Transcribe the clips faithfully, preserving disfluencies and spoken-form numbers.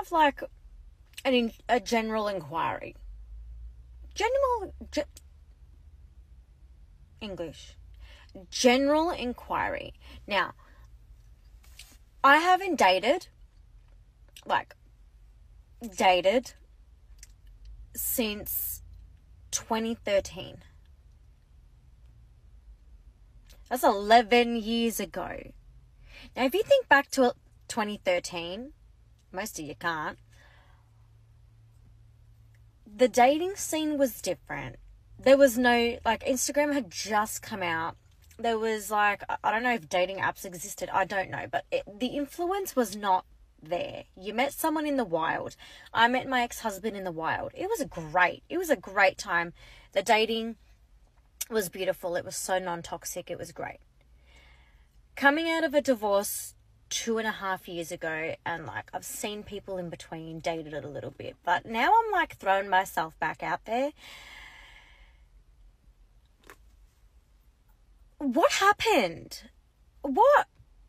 have like an in, a general inquiry. General ge, English. General inquiry. Now, I haven't dated, like, dated since twenty thirteen. That's eleven years ago. Now, if you think back to twenty thirteen, most of you can't, the dating scene was different. There was no, like, Instagram had just come out. There was, like, I don't know if dating apps existed. I don't know. But it, the influence was not there. You met someone in the wild. I met my ex-husband in the wild. It was great. It was a great time. The dating was beautiful. It was so non-toxic. It was great. Coming out of a divorce two and a half years ago, and, like, I've seen people in between, dated it a little bit. But now I'm, like, throwing myself back out there. What happened? What?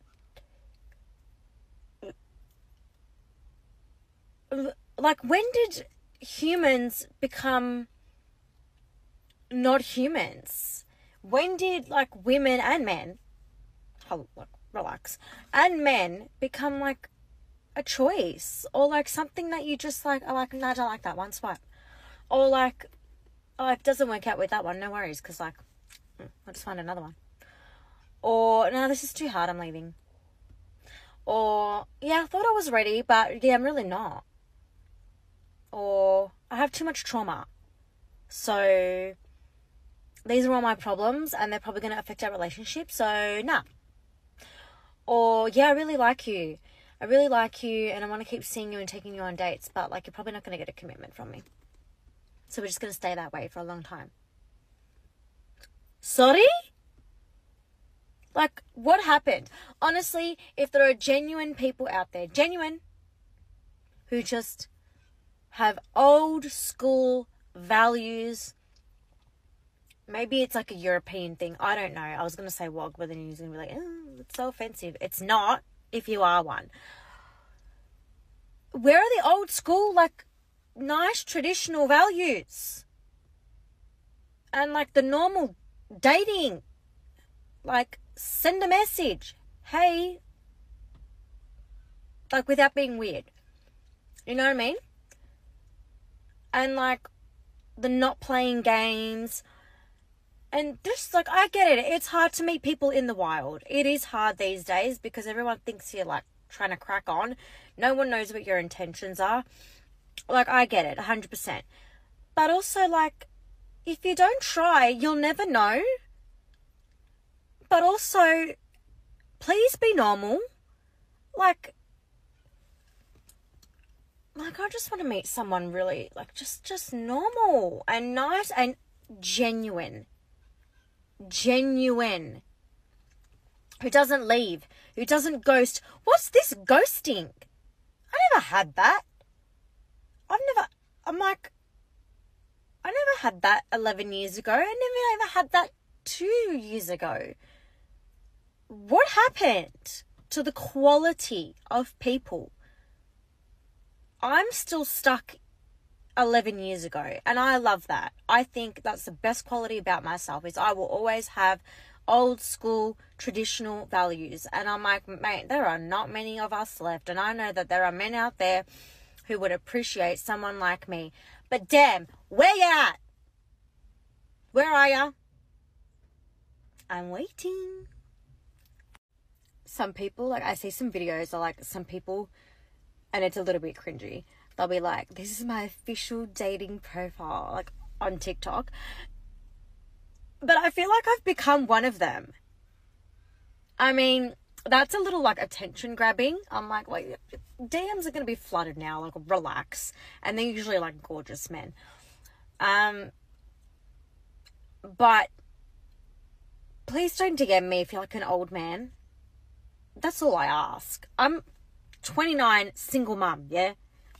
Like, when did humans become not humans? When did, like, women and men, hold, like, relax, and men become, like, a choice? Or, like, something that you just, like, are like, no, I don't like that one, swipe. Or, like, oh, it doesn't work out with that one, no worries, because, like, I'll just find another one. Or, no, this is too hard, I'm leaving. Or, yeah, I thought I was ready, but, yeah, I'm really not. Or, I have too much trauma. So, these are all my problems, and they're probably going to affect our relationship, so, nah. Or, yeah, I really like you. I really like you, and I want to keep seeing you and taking you on dates, but, like, you're probably not going to get a commitment from me. So, we're just going to stay that way for a long time. Sorry? Like, what happened? Honestly, if there are genuine people out there, genuine, who just have old school values, maybe it's like a European thing, I don't know. I was going to say wog, but then you're going to be like, oh, it's so offensive. It's not, if you are one. Where are the old school, like, nice traditional values? And, like, the normal dating, like, send a message, hey, like, without being weird, you know what I mean? And, like, the not playing games, and just, like, I get it, it's hard to meet people in the wild. It is hard these days because everyone thinks you're, like, trying to crack on. No one knows what your intentions are. Like, I get it, one hundred percent. But also, like, if you don't try, you'll never know. But also, please be normal. Like, like I just want to meet someone really, like, just, just normal and nice and genuine. Genuine. Who doesn't leave. Who doesn't ghost. What's this ghosting? I never had that. I've never, I'm like, I never had that eleven years ago. I never ever had that two years ago. What happened to the quality of people? I'm still stuck eleven years ago, and I love that. I think that's the best quality about myself, is I will always have old school traditional values. And I'm like, mate, there are not many of us left, and I know that there are men out there who would appreciate someone like me. But damn, where you at? Where are ya? I'm waiting. Some people, like, I see some videos, or like some people, and it's a little bit cringy, they'll be like, this is my official dating profile, like, on TikTok. But I feel like I've become one of them. I mean, that's a little, like, attention grabbing. I'm like, wait, D Ms are going to be flooded now, like, relax. And they're usually, like, gorgeous men. Um, but please don't D M me if you're, like, an old man. That's all I ask. I'm twenty-nine, single mum, yeah?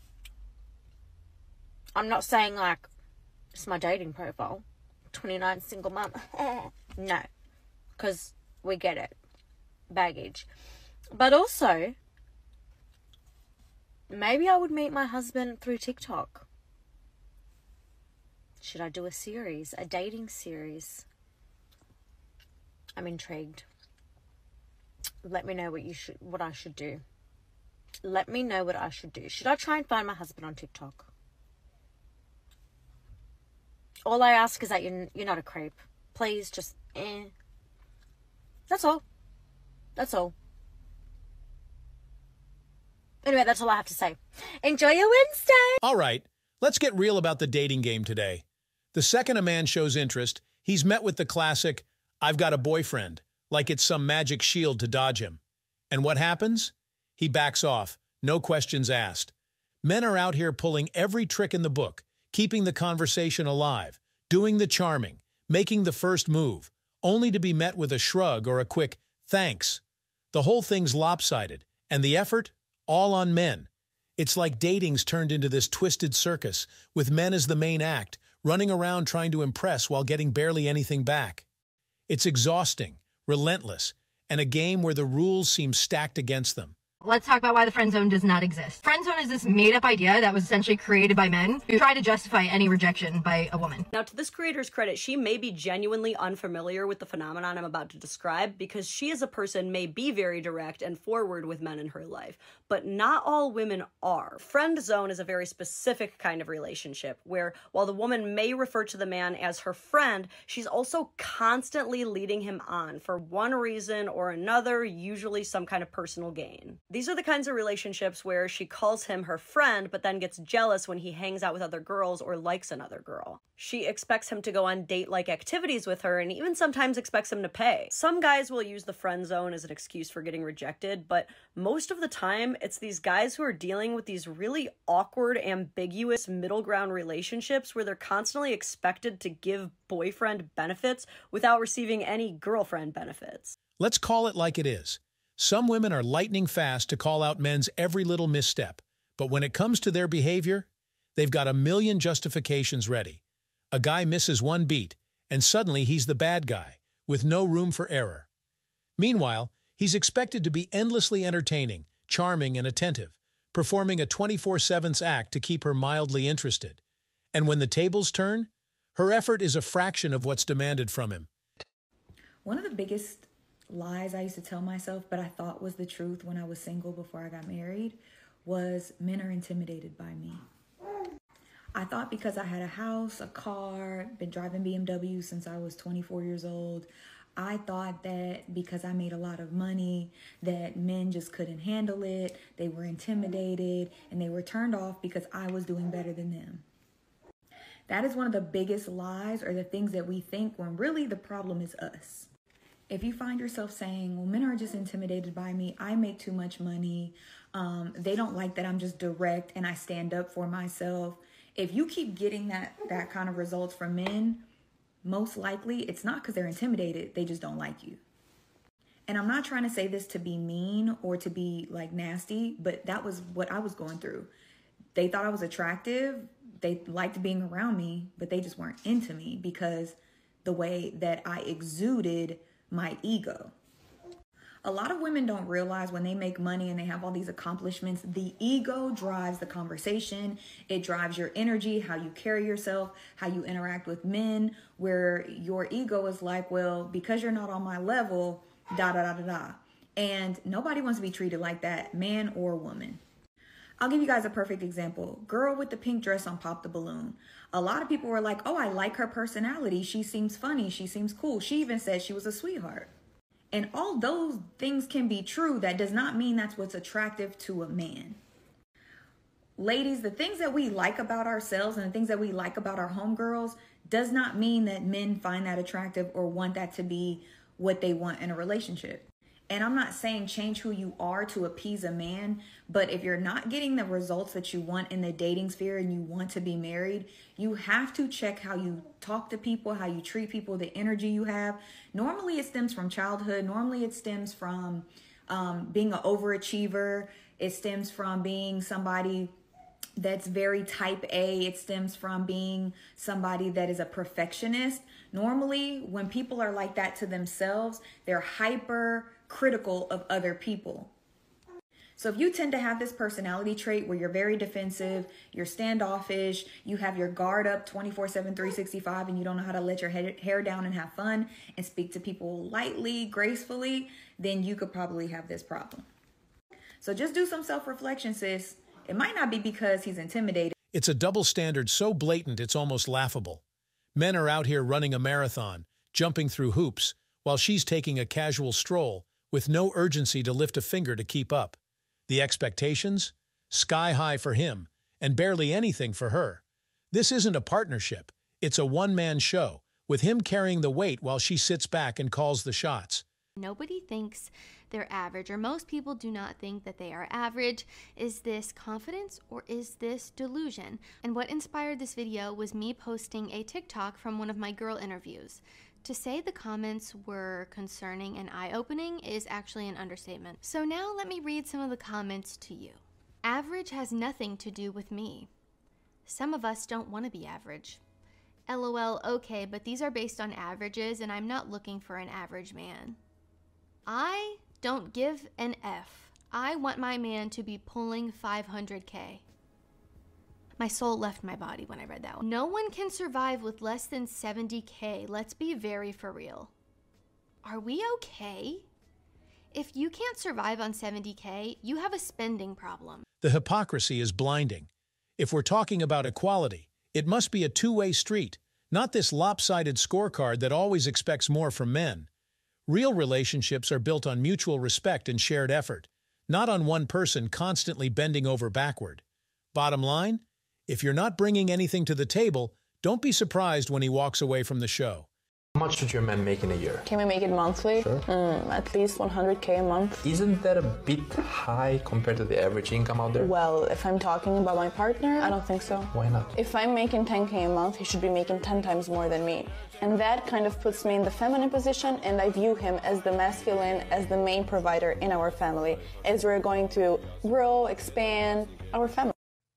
I'm not saying, like, it's my dating profile. twenty-nine, single mum. No. Because we get it. Baggage. But also, maybe I would meet my husband through TikTok. Should I do a series, a dating series? I'm intrigued. Let me know what you should, what I should do. Let me know what I should do. Should I try and find my husband on TikTok? All I ask is that you're, you're not a creep. Please, just, eh. That's all. That's all. Anyway, that's all I have to say. Enjoy your Wednesday. All right, let's get real about the dating game today. The second a man shows interest, he's met with the classic, "I've got a boyfriend," like it's some magic shield to dodge him. And what happens? He backs off, no questions asked. Men are out here pulling every trick in the book, keeping the conversation alive, doing the charming, making the first move, only to be met with a shrug or a quick thanks. The whole thing's lopsided, and the effort? All on men. It's like dating's turned into this twisted circus, with men as the main act, running around trying to impress while getting barely anything back. It's exhausting, relentless, and a game where the rules seem stacked against them. Let's talk about why the friend zone does not exist. Friend zone is this made-up idea that was essentially created by men who try to justify any rejection by a woman. Now, to this creator's credit, she may be genuinely unfamiliar with the phenomenon I'm about to describe because she as a person may be very direct and forward with men in her life, but not all women are. Friend zone is a very specific kind of relationship where, while the woman may refer to the man as her friend, she's also constantly leading him on for one reason or another, usually some kind of personal gain. These are the kinds of relationships where she calls him her friend, but then gets jealous when he hangs out with other girls or likes another girl. She expects him to go on date-like activities with her and even sometimes expects him to pay. Some guys will use the friend zone as an excuse for getting rejected, but most of the time, it's these guys who are dealing with these really awkward, ambiguous middle ground relationships where they're constantly expected to give boyfriend benefits without receiving any girlfriend benefits. Let's call it like it is. Some women are lightning fast to call out men's every little misstep, but when it comes to their behavior, they've got a million justifications ready. A guy misses one beat, and suddenly he's the bad guy, with no room for error. Meanwhile, he's expected to be endlessly entertaining, charming, and attentive, performing a twenty-four seven act to keep her mildly interested. And when the tables turn, her effort is a fraction of what's demanded from him. One of the biggest lies I used to tell myself, but I thought was the truth when I was single before I got married, was men are intimidated by me. I thought because I had a house, a car, been driving B M W since I was twenty-four years old, I thought that because I made a lot of money, that men just couldn't handle it, they were intimidated, and they were turned off because I was doing better than them. That is one of the biggest lies, or the things that we think, when really the problem is us. If you find yourself saying, well, men are just intimidated by me, I make too much money, um, they don't like that I'm just direct and I stand up for myself. If you keep getting that, that kind of results from men, most likely it's not because they're intimidated, they just don't like you. And I'm not trying to say this to be mean or to be like nasty, but that was what I was going through. They thought I was attractive, they liked being around me, but they just weren't into me because the way that I exuded my ego. A lot of women don't realize when they make money and they have all these accomplishments, the ego drives the conversation. It drives your energy, how you carry yourself, how you interact with men, where your ego is like, well, because you're not on my level, da da da da da. And nobody wants to be treated like that, man or woman. I'll give you guys a perfect example. Girl with the pink dress on Pop the Balloon. A lot of people were like, oh, I like her personality. She seems funny. She seems cool. She even said she was a sweetheart. And all those things can be true. That does not mean that's what's attractive to a man. Ladies, the things that we like about ourselves and the things that we like about our homegirls does not mean that men find that attractive or want that to be what they want in a relationship. And I'm not saying change who you are to appease a man, but if you're not getting the results that you want in the dating sphere and you want to be married, you have to check how you talk to people, how you treat people, the energy you have. Normally it stems from childhood. Normally it stems from um, being an overachiever. It stems from being somebody that's very type A. It stems from being somebody that is a perfectionist. Normally, when people are like that to themselves, they're hyper critical of other people. So if you tend to have this personality trait where you're very defensive, you're standoffish, you have your guard up twenty-four seven, three sixty-five, and you don't know how to let your head, hair down and have fun and speak to people lightly, gracefully, then you could probably have this problem. So just do some self-reflection, sis. It might not be because he's intimidated. It's a double standard so blatant it's almost laughable. Men are out here running a marathon, jumping through hoops, while she's taking a casual stroll with no urgency to lift a finger to keep up. The expectations? Sky high for him, and barely anything for her. This isn't a partnership. It's a one-man show, with him carrying the weight while she sits back and calls the shots. Nobody thinks they're average, or most people do not think that they are average. Is this confidence or is this delusion? And what inspired this video was me posting a TikTok from one of my girl interviews. To say the comments were concerning and eye-opening is actually an understatement. So now let me read some of the comments to you. Average has nothing to do with me. Some of us don't want to be average. LOL, okay, but these are based on averages and I'm not looking for an average man. I don't give an F. I want my man to be pulling five hundred K. My soul left my body when I read that one. No one can survive with less than seventy K. Let's be very for real. Are we okay? If you can't survive on seventy K, you have a spending problem. The hypocrisy is blinding. If we're talking about equality, it must be a two-way street, not this lopsided scorecard that always expects more from men. Real relationships are built on mutual respect and shared effort, not on one person constantly bending over backward. Bottom line? If you're not bringing anything to the table, don't be surprised when he walks away from the show. How much should your man make in a year? Can we make it monthly? Sure. Mm, at least one hundred K a month. Isn't that a bit high compared to the average income out there? Well, if I'm talking about my partner, I don't think so. Why not? If I'm making ten K a month, he should be making ten times more than me. And that kind of puts me in the feminine position, and I view him as the masculine, as the main provider in our family, as we're going to grow, expand our family.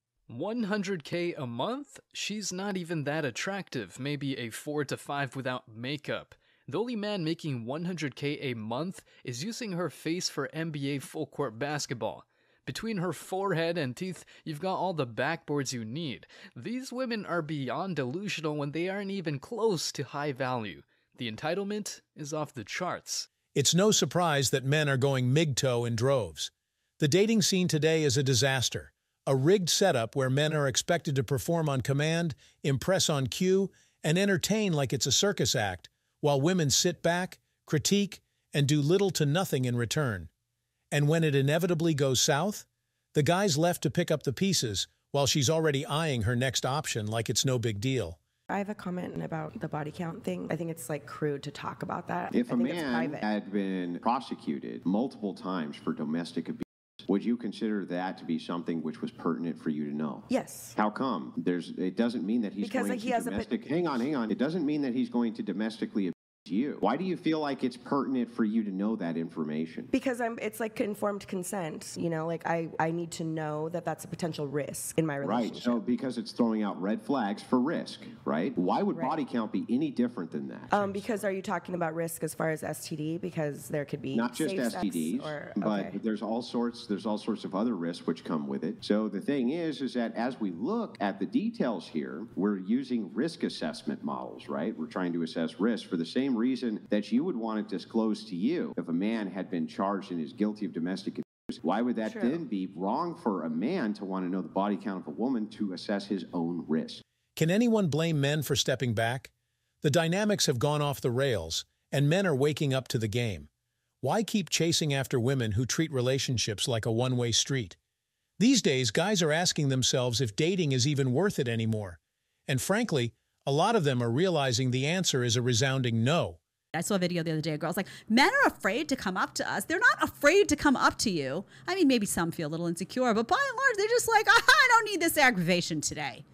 one hundred K a month? She's not even that attractive, maybe a four to five without makeup. The only man making one hundred K a month is using her face for N B A full court basketball. Between her forehead and teeth, you've got all the backboards you need. These women are beyond delusional when they aren't even close to high value. The entitlement is off the charts. It's no surprise that men are going M G T O in droves. The dating scene today is a disaster. A rigged setup where men are expected to perform on command, impress on cue, and entertain like it's a circus act, while women sit back, critique, and do little to nothing in return. And when it inevitably goes south, the guy's left to pick up the pieces while she's already eyeing her next option like it's no big deal. I have a comment about the body count thing. I think it's like crude to talk about that. If I a think it's man private. had been prosecuted multiple times for domestic abuse, would you consider that to be something which was pertinent for you to know? Yes. How come? There's. It doesn't mean that he's Because, going like, he to has a domestic. Hang on, hang on. It doesn't mean that he's going to domestically abuse you. Why do you feel like it's pertinent for you to know that information? Because I'm. It's like informed consent. You know, like I. I need to know that that's a potential risk in my relationship. Right. So because it's throwing out red flags for risk, right? Why would Right. body count be any different than that? Um, because are you talking about risk as far as S T D? Because there could be Not just safe S T sex Ds, or, but okay. there's all sorts there's all sorts of other risks which come with it. So the thing is, is that as we look at the details here, we're using risk assessment models, right? We're trying to assess risk for the same reason that you would want to disclose to you if a man had been charged and is guilty of domestic abuse. Why would that True. then be wrong for a man to want to know the body count of a woman to assess his own risk? Can anyone blame men for stepping back? The dynamics have gone off the rails, and men are waking up to the game. Why keep chasing after women who treat relationships like a one-way street? These days, guys are asking themselves if dating is even worth it anymore. And frankly, a lot of them are realizing the answer is a resounding no. I saw a video the other day. A girl's like, men are afraid to come up to us. They're not afraid to come up to you. I mean, maybe some feel a little insecure, but by and large, they're just like, I don't need this aggravation today.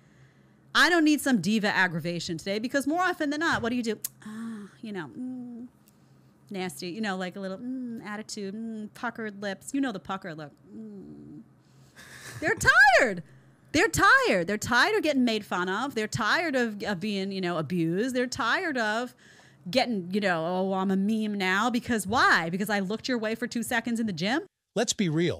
I don't need some diva aggravation today, because more often than not, what do you do? Ah, you know, mm, nasty, you know, like a little mm, attitude, mm, puckered lips. You know the pucker look. Mm. They're tired. They're tired. They're tired of getting made fun of. They're tired of, of being, you know, abused. They're tired of getting, you know, oh, I'm a meme now. Because why? Because I looked your way for two seconds in the gym? Let's be real.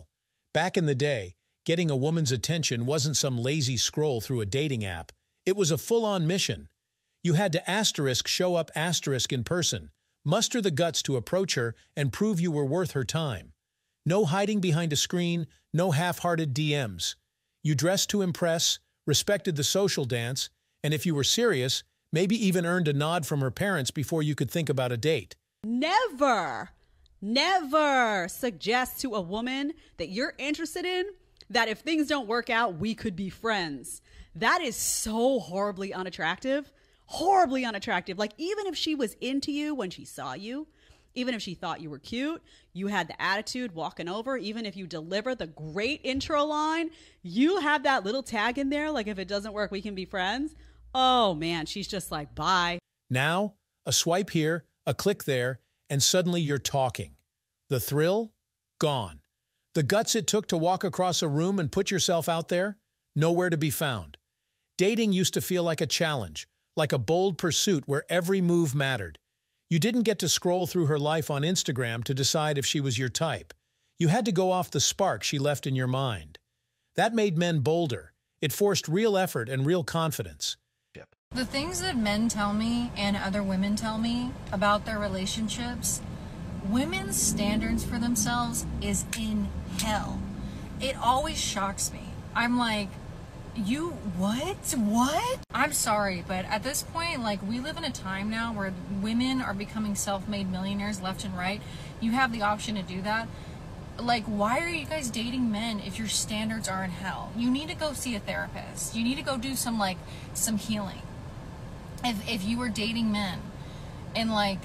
Back in the day, getting a woman's attention wasn't some lazy scroll through a dating app. It was a full-on mission. You had to asterisk show up asterisk in person, muster the guts to approach her and prove you were worth her time. No hiding behind a screen, no half-hearted D Ms. You dressed to impress, respected the social dance, and if you were serious, maybe even earned a nod from her parents before you could think about a date. Never, never suggest to a woman that you're interested in that if things don't work out, we could be friends. That is so horribly unattractive. Horribly unattractive. Like, even if she was into you when she saw you, even if she thought you were cute, you had the attitude walking over, even if you deliver the great intro line, you have that little tag in there, like, if it doesn't work, we can be friends. Oh man, she's just like, bye. Now, a swipe here, a click there, and suddenly you're talking. The thrill? Gone. The guts it took to walk across a room and put yourself out there? Nowhere to be found. Dating used to feel like a challenge, like a bold pursuit where every move mattered. You didn't get to scroll through her life on Instagram to decide if she was your type. You had to go off the spark she left in your mind. That made men bolder. It forced real effort and real confidence. The things that men tell me and other women tell me about their relationships, women's standards for themselves is in hell. It always shocks me. I'm like, you what? What? I'm sorry, but at this point, like, we live in a time now where women are becoming self-made millionaires left and right. You have the option to do that. Like, why are you guys dating men if your standards are in hell? You need to go see a therapist. You need to go do some, like, some healing. If, if you were dating men and, like,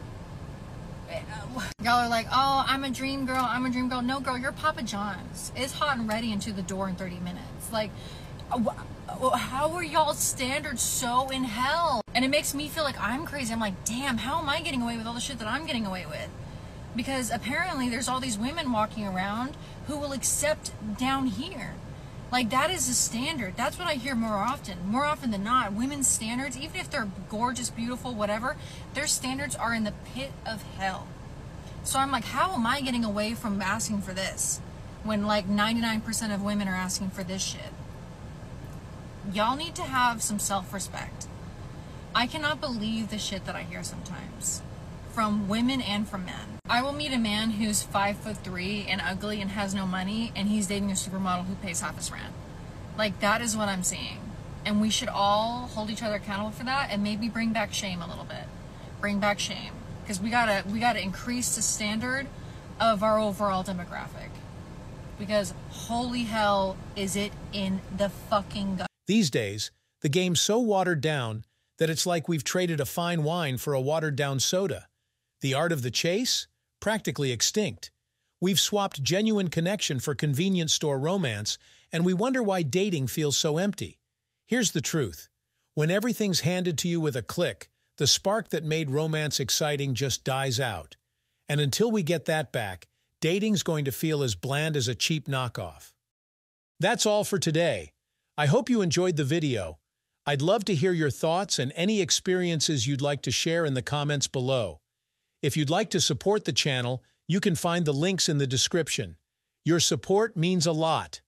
y'all are like, oh, I'm a dream girl, I'm a dream girl. No, girl, you're Papa John's. It's hot and ready and to the door in thirty minutes. Like, how are y'all's standards so in hell? And it makes me feel like I'm crazy. I'm like, damn, how am I getting away with all the shit that I'm getting away with? Because apparently there's all these women walking around who will accept down here. Like, that is the standard. That's what I hear more often. More often than not, women's standards, even if they're gorgeous, beautiful, whatever, their standards are in the pit of hell. So I'm like, how am I getting away from asking for this when, like, ninety-nine percent of women are asking for this shit? Y'all need to have some self-respect. I cannot believe the shit that I hear sometimes from women and from men. I will meet a man who's five foot three and ugly and has no money, and he's dating a supermodel who pays half his rent. Like, that is what I'm seeing. And we should all hold each other accountable for that and maybe bring back shame a little bit. Bring back shame. Because we gotta we gotta increase the standard of our overall demographic. Because holy hell, is it in the fucking gut. These days, the game's so watered down that it's like we've traded a fine wine for a watered-down soda. The art of the chase? Practically extinct. We've swapped genuine connection for convenience store romance, and we wonder why dating feels so empty. Here's the truth. When everything's handed to you with a click, the spark that made romance exciting just dies out. And until we get that back, dating's going to feel as bland as a cheap knockoff. That's all for today. I hope you enjoyed the video. I'd love to hear your thoughts and any experiences you'd like to share in the comments below. If you'd like to support the channel, you can find the links in the description. Your support means a lot.